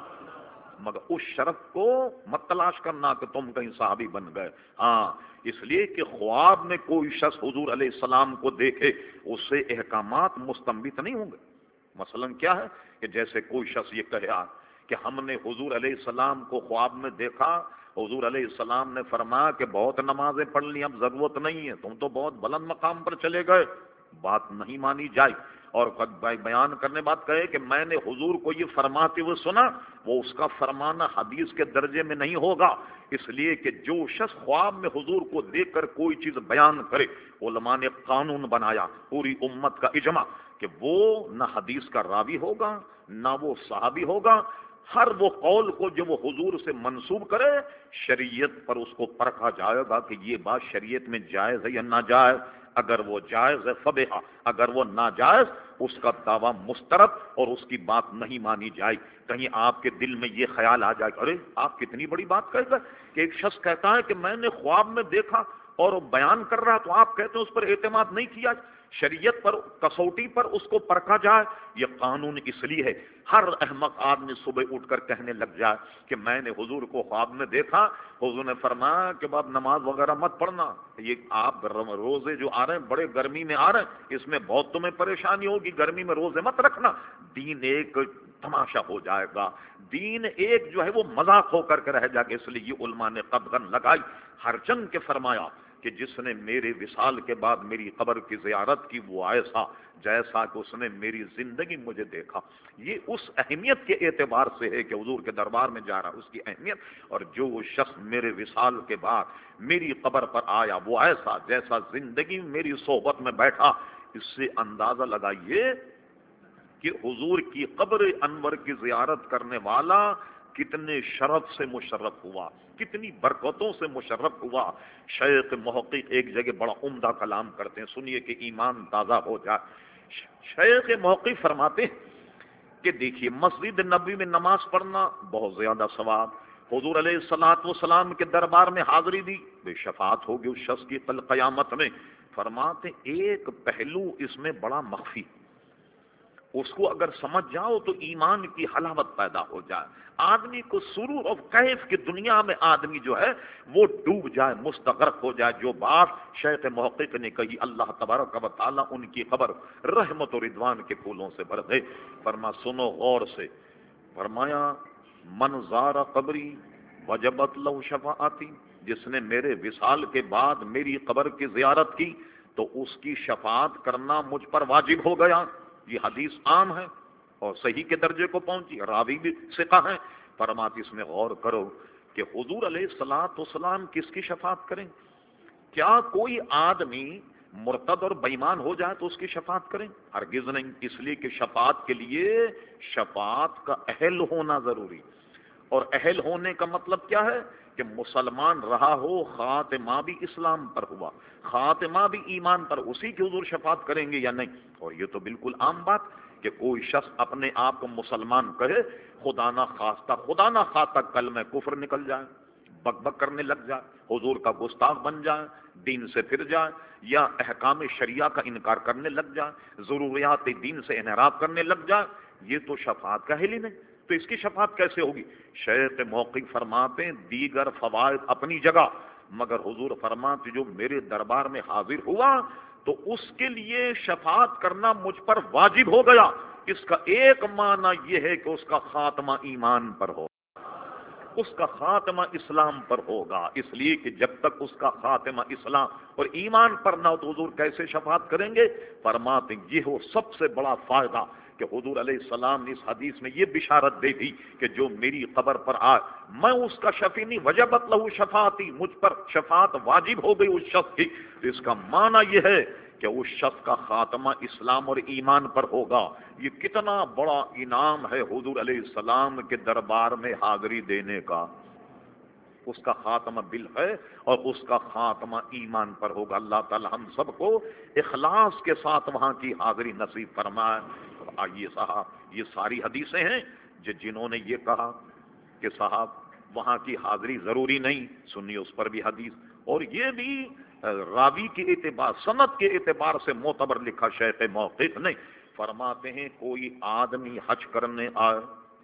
مگر اس شرف کو مت تلاش کرنا کہ تم کہیں صحابی بن گئے، ہاں اس لیے کہ خواب میں کوئی شخص حضور علیہ السلام کو دیکھے اس سے احکامات مستنبط نہیں ہوں گے۔ مثلا کیا ہے کہ جیسے کوئی شخص یہ کہے کہ ہم نے حضور علیہ السلام کو خواب میں دیکھا، حضور علیہ السلام نے فرمایا کہ بہت نمازیں پڑھ لی اب ضرورت نہیں ہے، تم تو بہت بلند مقام پر چلے گئے، بات نہیں مانی جائے۔ اور بیان کرنے بات کہے کہ میں نے حضور کو یہ فرماتے ہوئے سنا، وہ اس کا فرمانا حدیث کے درجے میں نہیں ہوگا، اس لیے کہ جو شخص خواب میں حضور کو دیکھ کر کوئی چیز بیان کرے، علماء نے قانون بنایا پوری امت کا اجماع کہ وہ نہ حدیث کا راوی ہوگا نہ وہ صحابی ہوگا، ہر وہ قول کو جو وہ حضور سے منسوب کرے شریعت پر اس کو پرکھا جائے گا کہ یہ بات شریعت میں جائز ہے یا ناجائز، اگر وہ جائز ہے فبہا، اگر وہ ناجائز اس کا دعویٰ مسترد اور اس کی بات نہیں مانی جائے۔ کہیں آپ کے دل میں یہ خیال آ جائے ارے آپ کتنی بڑی بات کہہ گئے کہ ایک شخص کہتا ہے کہ میں نے خواب میں دیکھا اور وہ بیان کر رہا تو آپ کہتے ہیں اس پر اعتماد نہیں کیا، شریعت پر کسوٹی پر اس کو پرکھا جائے۔ یہ قانون اس لیے ہے ہر احمق آدمی صبح اٹھ کر کہنے لگ جائے کہ میں نے حضور کو خواب میں دیکھا، حضور نے فرمایا کہ باب نماز وغیرہ مت پڑھنا، یہ آپ روزے جو آ رہے ہیں بڑے گرمی میں آ رہے ہیں اس میں بہت تمہیں پریشانی ہوگی، گرمی میں روزے مت رکھنا، دین ایک تماشا ہو جائے گا، دین ایک جو ہے وہ مذاق ہو کر کے رہ جائے گا۔ اس لیے یہ علماء نے قدغن لگائی، ہر چند کے فرمایا کہ جس نے میرے وصال کے بعد میری قبر کی زیارت کی وہ ایسا جیسا کہ اس نے میری زندگی مجھے دیکھا. یہ اس اہمیت کے اعتبار سے ہے کہ حضور کے دربار میں جا رہا اس کی اہمیت. اور جو شخص میرے وصال کے بعد میری قبر پر آیا وہ ایسا جیسا زندگی میری صحبت میں بیٹھا. اس سے اندازہ لگائیے کہ حضور کی قبر انور کی زیارت کرنے والا کتنے شرف سے مشرف ہوا, کتنی برکتوں سے مشرف ہوا. شیخ محقق ایک جگہ بڑا عمدہ کلام کرتے ہیں, سنیے کہ ایمان تازہ ہو جائے. شیخ محقق فرماتے ہیں کہ دیکھیے مسجد نبوی میں نماز پڑھنا بہت زیادہ ثواب, حضور علیہ الصلوۃ والسلام کے دربار میں حاضری دی بے شفاعت ہوگی اس شخص کی کل قیامت میں. فرماتے ایک پہلو اس میں بڑا مخفی, اس کو اگر سمجھ جاؤ تو ایمان کی حلاوت پیدا ہو جائے, آدمی کو سرور اور کیف کی دنیا میں آدمی جو ہے وہ ڈوب جائے, مستغرق ہو جائے. جو بات شیخ محقق نے کہی اللہ تبارک و تعالیٰ ان کی قبر رحمت و رضوان کے پھولوں سے بھر دے. فرما سنو غور سے, فرمایا من زار قبری وجبت لہ شفاعتی, جس نے میرے وصال کے بعد میری قبر کی زیارت کی تو اس کی شفاعت کرنا مجھ پر واجب ہو گیا. یہ حدیث عام ہے اور صحیح کے درجے کو پہنچی, راوی بھی ثقہ ہیں. فرماتے اس میں غور کرو کہ حضور علیہ الصلوۃ والسلام کس کی شفاعت کریں؟ کیا کوئی آدمی مرتد اور بےمان ہو جائے تو اس کی شفاعت کریں؟ ہرگز نہیں. اس لیے کہ شفاعت کے لیے شفاعت کا اہل ہونا ضروری, اور اہل ہونے کا مطلب کیا ہے کہ مسلمان رہا ہو, خاتمہ بھی اسلام پر ہوا, خاتمہ بھی ایمان پر, اسی کی حضور شفاعت کریں گے یا نہیں؟ اور یہ تو بالکل عام بات کہ کوئی شخص اپنے آپ کو مسلمان کہے, خدا نہ خواستہ خدا نہ خواستہ کل میں کفر نکل جائے, بک بک کرنے لگ جائے, حضور کا گستاخ بن جائے, دین سے پھر جائے, یا احکام شریعہ کا انکار کرنے لگ جائے, ضروریات دین سے انحراف کرنے لگ جائے, یہ تو شفاعت کا اہل ہی نہیں. تو اس کی شفاعت کیسے ہوگی؟ شیخ محقق فرماتے ہیں دیگر فوائد اپنی جگہ, مگر حضور فرماتے جو میرے دربار میں حاضر ہوا تو اس کے لیے شفاعت کرنا مجھ پر واجب ہو گیا. اس کا ایک معنی یہ ہے کہ اس کا خاتمہ ایمان پر ہو, اس کا خاتمہ اسلام پر ہوگا. اس لیے کہ جب تک اس کا خاتمہ اسلام اور ایمان پر نہ ہو تو حضور کیسے شفاعت کریں گے؟ فرماتے یہ ہو سب سے بڑا فائدہ کہ حضور علیہ السلام نے اس حدیث میں یہ بشارت دے دی کہ جو میری قبر پر آئے میں اس کا شفیع نہیں, وجبت لہ شفاعتی, مجھ پر شفاعت واجب ہو گئی اس شخص کی. اس کا معنی یہ ہے کہ اس شخص کا خاتمہ اسلام اور ایمان پر ہوگا. یہ کتنا بڑا انعام ہے حضور علیہ السلام کے دربار میں حاضری دینے کا. اس کا خاتمہ بل ہے اور اس کا خاتمہ ایمان پر ہوگا. اللہ تعالی ہم سب کو اخلاص کے ساتھ وہاں کی حاضری نصیب فرمائے. آئیے صاحب, یہ ساری حدیثیں ہیں جو جنہوں نے یہ کہا کہ صاحب وہاں کی حاضری ضروری نہیں, سنیے اس پر بھی حدیث, اور یہ بھی راوی کے اعتبار سند کے اعتبار سے معتبر لکھا شیخ محقق نے. فرماتے ہیں کوئی آدمی حج کرنے آئے,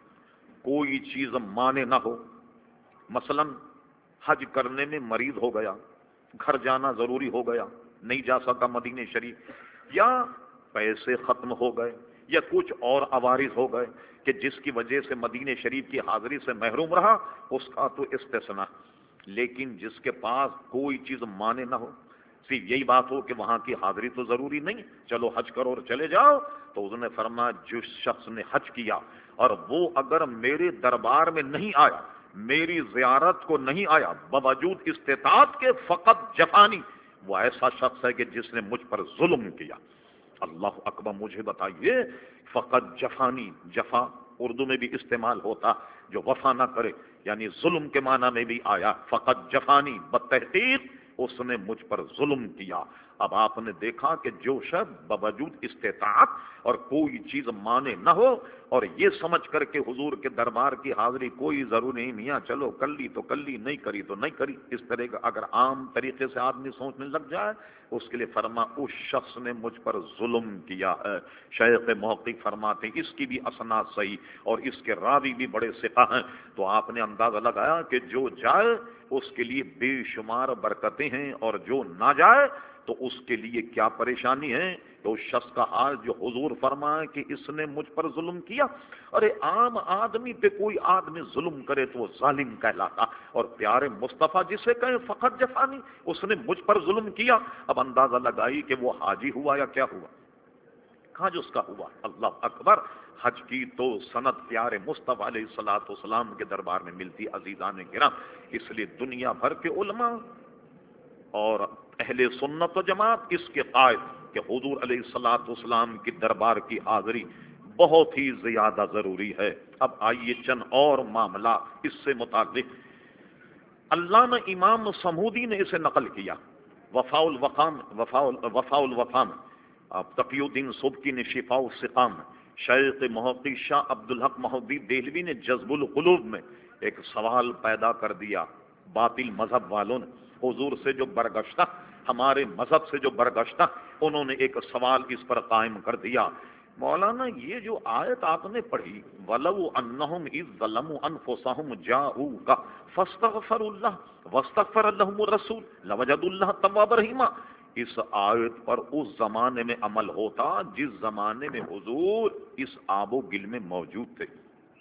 کوئی چیز مانے نہ ہو, مثلا حج کرنے میں مریض ہو گیا, گھر جانا ضروری ہو گیا, نہیں جا سکا مدینہ شریف, یا پیسے ختم ہو گئے, یا کچھ اور عوارض ہو گئے کہ جس کی وجہ سے مدینہ شریف کی حاضری سے محروم رہا, اس کا تو استثناء. لیکن جس کے پاس کوئی چیز مانے نہ ہو, صرف یہی بات ہو کہ وہاں کی حاضری تو ضروری نہیں, چلو حج کرو اور چلے جاؤ, تو اس نے فرمایا جس شخص نے حج کیا اور وہ اگر میرے دربار میں نہیں آیا, میری زیارت کو نہیں آیا باوجود استطاعت کے, فقط جفانی, وہ ایسا شخص ہے کہ جس نے مجھ پر ظلم کیا. اللہ اکبر, مجھے بتائیے فقط جفانی, جفا اردو میں بھی استعمال ہوتا جو وفا نہ کرے, یعنی ظلم کے معنی میں بھی آیا. فقط جفانی, بتحقیق اس نے مجھ پر ظلم کیا. اب آپ نے دیکھا کہ جو شخص باوجود استطاعت اور کوئی چیز مانے نہ ہو اور یہ سمجھ کر کے حضور کے دربار کی حاضری کوئی ضروری نہیں, میاں چلو کر لی تو کر لی, نہیں کری تو نہیں کری, اس طرح کا اگر عام طریقے سے آدمی سوچنے لگ جائے, اس کے لیے فرما اس شخص نے مجھ پر ظلم کیا ہے. شیخ محقق فرماتے ہیں اس کی بھی اسناد صحیح اور اس کے راوی بھی بڑے ثقہ ہیں. تو آپ نے اندازہ لگایا کہ جو جائے اس کے لیے بے شمار برکتیں ہیں, اور جو نہ جائے تو اس کے لیے کیا پریشانی ہے کہ اس شخص کا حال جو حضور فرمائے کہ اس نے مجھ پر ظلم کیا. ارے عام آدمی پہ کوئی آدمی ظلم کرے تو وہ ظالم کہلاتا، اور پیارے مصطفیٰ جسے کہیں فقط جفانی، اس نے مجھ پر ظلم کیا. اب اندازہ لگائی کہ وہ حاجی ہوا یا کیا ہوا، حج اس کا ہوا. اللہ اکبر. حج کی تو سند پیارے مصطفیٰ علیہ الصلوۃ والسلام کے دربار میں ملتی. عزیزان کرام، اس لیے دنیا بھر کے علماء اور اہل سنت و جماعت اس کے قائد کہ حضور علیہ الصلوۃ والسلام کی دربار کی حاضری بہت ہی زیادہ ضروری ہے. اب آئیے چند اور معاملہ اس سے متعلق. علامہ امام صمودی نے اسے نقل کیا وفاء الوفام وفاء وفاء الوفام اب تقی الدین سبکی نے شفاء السقام، شیخ محقق شاہ عبد الحق محدثی دہلوی نے جذب القلوب میں ایک سوال پیدا کر دیا. باطل مذہب والوں نے حضور سے جو برگشتہ، ہمارے مذہب سے جو برگشتہ، انہوں نے ایک سوال اس پر قائم کر دیا. مولانا یہ جو آیت آپ نے پڑھی وَلَوْ أَنَّهُمْ إِذ ظَلَمُوا أَنفُسَهُمْ جَاءُوكَ فَاسْتَغْفَرُوا اللَّهَ وَاسْتَغْفَرَ لَهُمُ الرَّسُولُ لَوَجَدُوا اللَّهَ تَوَّابًا رَحِيمًا. اس آیت پر اس زمانے میں عمل ہوتا جس زمانے میں حضور اس آب و گل میں موجود تھے،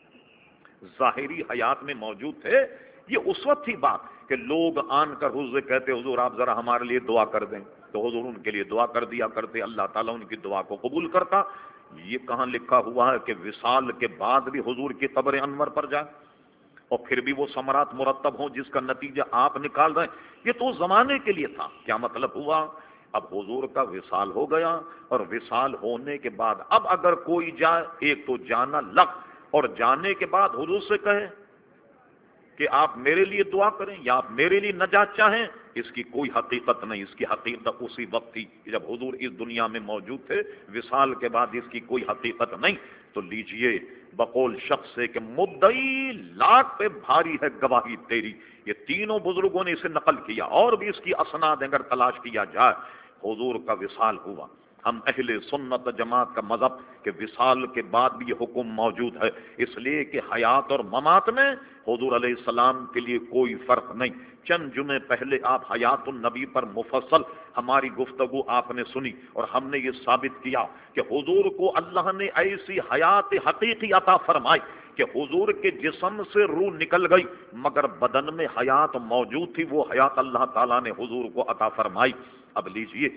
ظاہری حیات میں موجود تھے. یہ اس وقت تھی بات کہ لوگ آن کر حضور سے کہتے حضور آپ ذرا ہمارے لیے دعا کر دیں، تو حضور ان کے لیے دعا کر دیا کرتے، اللہ تعالیٰ ان کی دعا کو قبول کرتا. یہ کہاں لکھا ہوا ہے کہ وصال کے بعد بھی حضور کی قبر انور پر جائے اور پھر بھی وہ ثمرات مرتب ہوں جس کا نتیجہ آپ نکال رہے ہیں؟ یہ تو زمانے کے لیے تھا. کیا مطلب ہوا؟ اب حضور کا وصال ہو گیا، اور وصال ہونے کے بعد اب اگر کوئی جائے، ایک تو جانا لگ، اور جانے کے بعد حضور سے کہے کہ آپ میرے لیے دعا کریں یا آپ میرے لیے نجات چاہیں، اس کی کوئی حقیقت نہیں. اس کی حقیقت اسی وقت تھی جب حضور اس دنیا میں موجود تھے. وصال کے بعد اس کی کوئی حقیقت نہیں. تو لیجئے بقول شخص سے کہ مدعی لاکھ پہ بھاری ہے گواہی تیری. یہ تینوں بزرگوں نے اسے نقل کیا، اور بھی اس کی اسناد اگر تلاش کیا جائے. حضور کا وصال ہوا. ہم اہل سنت جماعت کا مذہب کہ وصال کے بعد بھی یہ حکم موجود ہے، اس لیے کہ حیات اور ممات میں حضور علیہ السلام کے لیے کوئی فرق نہیں. چند جمعے پہلے آپ حیات النبی پر مفصل ہماری گفتگو آپ نے سنی، اور ہم نے یہ ثابت کیا کہ حضور کو اللہ نے ایسی حیات حقیقی عطا فرمائی کہ حضور کے جسم سے روح نکل گئی مگر بدن میں حیات موجود تھی. وہ حیات اللہ تعالیٰ نے حضور کو عطا فرمائی. اب لیجئے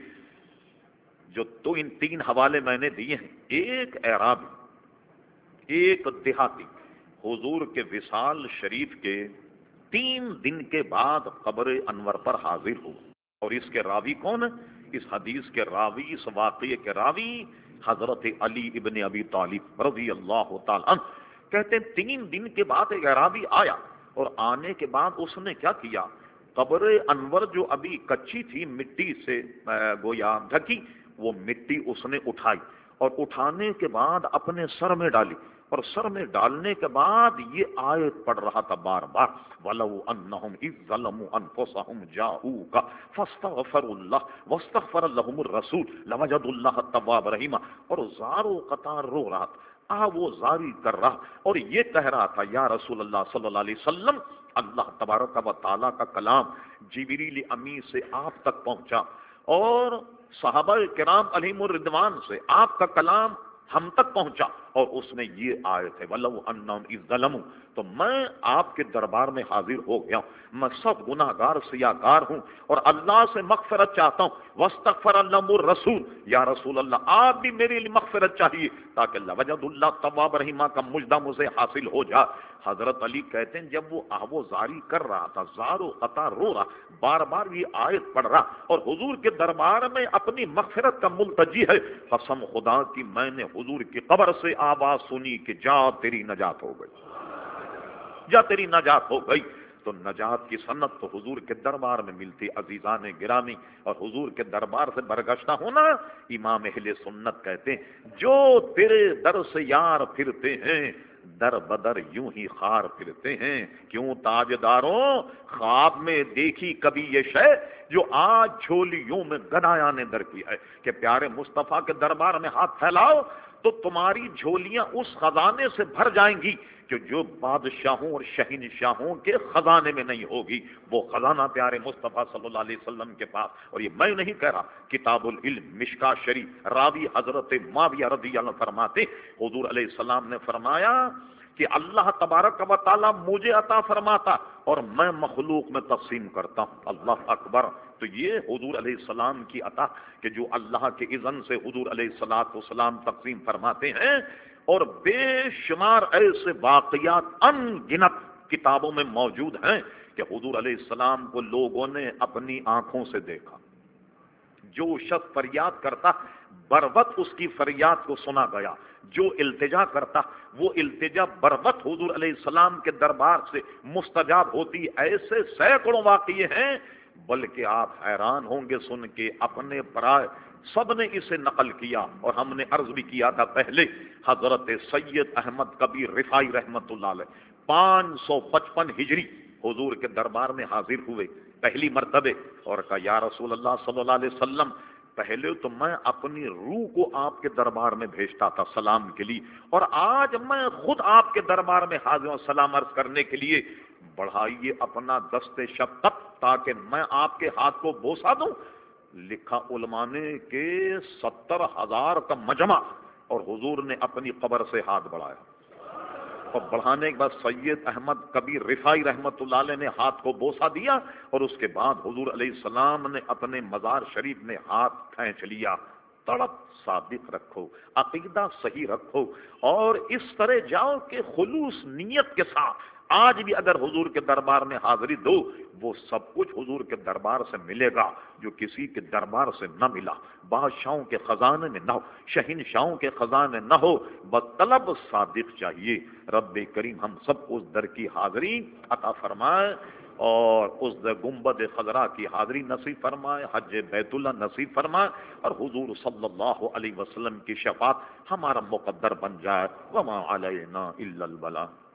جو تو ان تین حوالے میں نے دیے ہیں، ایک اعرابی، ایک دیہاتی، حضور کے وصال شریف کے تین دن کے بعد قبر انور پر حاضر ہو. اور اس کے راوی کون ہے؟ اس حدیث کے راوی، اس واقعے کے راوی حضرت علی ابن ابی طالب رضی اللہ تعالی عنہ. کہتے ہیں تین دن کے بعد ایک اعرابی آیا، اور آنے کے بعد اس نے کیا کیا، قبر انور جو ابھی کچی تھی، مٹی سے گویا ڈھکی، وہ مٹی اس نے اٹھائی، اور اٹھانے کے بعد اپنے سر میں ڈالی، اور سر میں ڈالنے کے بعد یہ آیت پڑھ رہا تھا بار بار وَلَوْ أَنَّهُمْ إِذْ ظَلَمُوا أَنفُسَهُمْ جَاءُوكَ فَاسْتَغْفَرُوا اللَّهَ وَاسْتَغْفَرَ لَهُمُ الرَّسُولُ لَوَجَدُوا اللَّهَ تَوَّابًا رَحِيمًا. اور زار و قطار رو رہا تھا، آ وہ زاری کر رہا، اور یہ کہہ رہا تھا یا رسول اللہ صلی اللہ علیہ وسلم، اللہ تبارک و تعالیٰ کا کلام جبریل امی سے آپ تک پہنچا، اور صحابہ کرام علیہم الرضوان سے آپ کا کلام ہم تک پہنچا، اور اس میں یہ آیت ہے وَلَوْ أَنَّهُمْ إِذْ ظَلَمُوا. تو میں آپ کے دربار میں حاضر ہو گیا ہوں، میں سب گناہ گار سیاہ گار ہوں، اور اللہ سے مغفرت چاہتا ہوں. وَاسْتَغْفَرَ لَهُمُ الرَّسُولُ، یا رسول اللہ آپ بھی میرے لیے مغفرت چاہیے تاکہ لَوَجَدُوا اللَّهَ تَوَّابًا رَحِيمًا کا مجدہ مجھے حاصل ہو جائے. حضرت علی کہتے ہیں جب وہ آہو زاری کر رہا تھا، زار و قطع رو رہا، بار بار یہ آیت پڑھ رہا، اور حضور کے دربار میں اپنی مغفرت کا ملتجی ہے، قسم خدا کی میں نے حضور کی قبر سے آواز سنی کہ جا تیری نجات ہو گئی، جا تیری نجات ہو گئی. تو نجات کی سنت تو حضور کے دربار میں ملتی. عزیزان گرامی، اور حضور کے دربار سے برگشتہ ہونا، امام اہل سنت کہتے ہیں جو تیرے در سے یار پھرتے ہیں در بدر یوں ہی خار پھرتے ہیں. کیوں تاجداروں خواب میں دیکھی کبھی یہ شے جو آج جھولیوں میں گدایاں نے در کی ہے، کہ پیارے مصطفیٰ کے دربار میں ہاتھ پھیلاؤ تو تمہاری جھولیاں اس خزانے سے بھر جائیں گی کہ جو بادشاہوں اور شہنشاہوں کے خزانے میں نہیں ہوگی۔ وہ خزانہ پیارے مصطفیٰ صلی اللہ علیہ وسلم کے پاس، اور یہ میں نہیں کہہ رہا، کتاب العلم مشکاہ شریف راوی حضرت معاویہ رضی اللہ عنہ فرماتے، حضور علیہ السلام نے فرمایا کہ اللہ تبارک و تعالی مجھے عطا فرماتا اور میں مخلوق میں تقسیم کرتا ہوں۔ اللہ اکبر۔ تو یہ حضور علیہ السلام کی عطا کہ جو اللہ کے اذن سے حضور علیہ الصلوۃ والسلام تقسیم فرماتے ہیں، اور بے شمار ایسے واقعات ان گنت کتابوں میں موجود ہیں کہ حضور علیہ السلام کو لوگوں نے اپنی آنکھوں سے دیکھا۔ جو شخص فریاد کرتا بروقت اس کی فریاد کو سنا گیا، جو التجا کرتا وہ التجا بروقت حضور علیہ السلام کے دربار سے مستجاب ہوتی۔ ایسے سینکڑوں واقعے ہیں، بلکہ آپ حیران ہوں گے سن کے، اپنے برائے سب نے اسے نقل کیا، اور ہم نے عرض بھی کیا تھا پہلے، حضرت سید احمد کبیر رفاعی رحمت اللہ علیہ پانچ سو پچپن ہجری حضور کے دربار میں حاضر ہوئے پہلی مرتبہ، اور کہا یا رسول اللہ صلی اللہ علیہ وسلم، پہلے تو میں اپنی روح کو آپ کے دربار میں بھیجتا تھا سلام کے لیے، اور آج میں خود آپ کے دربار میں حاضر ہوں سلام عرض کرنے کے لیے، بڑھائیے اپنا دست شفقت تاکہ میں آپ کے ہاتھ کو بوسا دوں۔ لکھا علماء نے کہ ستر ہزار کا مجمع، اور حضور نے اپنی قبر سے ہاتھ بڑھایا، اور بڑھانے کے بعد سید احمد کبیر رفاعی رحمت اللہ علیہ نے ہاتھ کو بوسا دیا، اور اس کے بعد حضور علیہ السلام نے اپنے مزار شریف میں ہاتھ کھینچ لیا۔ طلب صادق رکھو، عقیدہ صحیح رکھو، اور اس طرح جاؤ کہ خلوص نیت کے ساتھ آج بھی اگر حضور کے دربار میں حاضری دو، وہ سب کچھ حضور کے دربار سے ملے گا جو کسی کے دربار سے نہ ملا۔ بادشاہوں کے خزانے میں نہ ہو، شہنشاہوں کے خزانے نہ ہو، بس طلب صادق چاہیے۔ رب کریم ہم سب کو اس در کی حاضری عطا فرمائے، اور اس گنبد خضرا کی حاضری نصیب فرمائے، حج بیت اللہ نصیب فرمائے، اور حضور صلی اللہ علیہ وسلم کی شفاعت ہمارا مقدر بن جائے۔ وما علینا الا البلاغ۔